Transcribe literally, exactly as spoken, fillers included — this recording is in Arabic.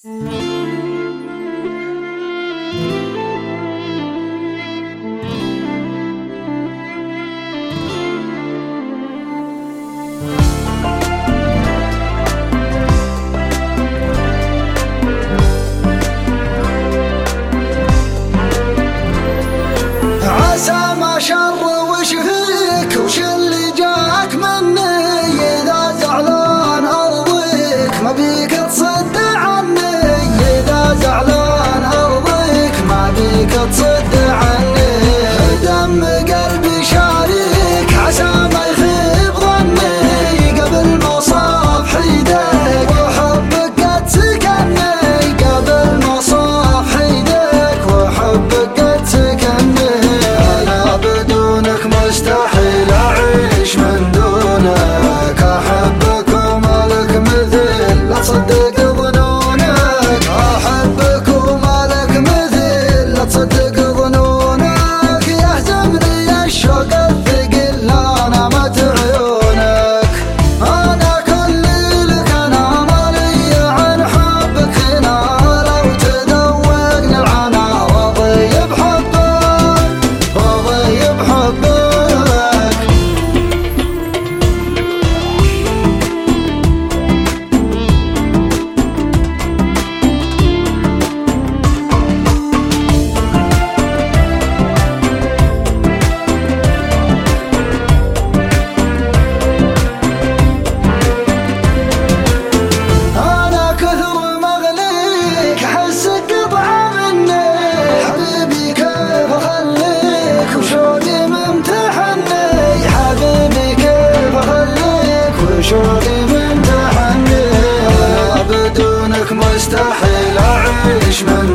عسى ما شر وش فيك وش اللي جاك مني، إذا زعلان أرضيك ما بيك تصد عني، إذا زعلان أرضيك ما بيك تصد عني. دم قلبي شاريك عسى ما يخيب ظني، قبل ما صاف حيدك وحبك قد سكني، قبل ما صاف حيدك وحبك قد سكني. مستحيل أعيش من دونك، أحبك وما لك مثيل لا تصدق ظنونك، أحبك وما لك مثيل لا تصدق ظنونك. يهزمني الشوق الثقيل لنامت عيونك، أنا كل لك أنا مالي عن حبك هنا، لو تذوقني العنا وأضيب حبك وأضيب حبك. شوقي من تحني، أنا بدونك مستحيل أعيش من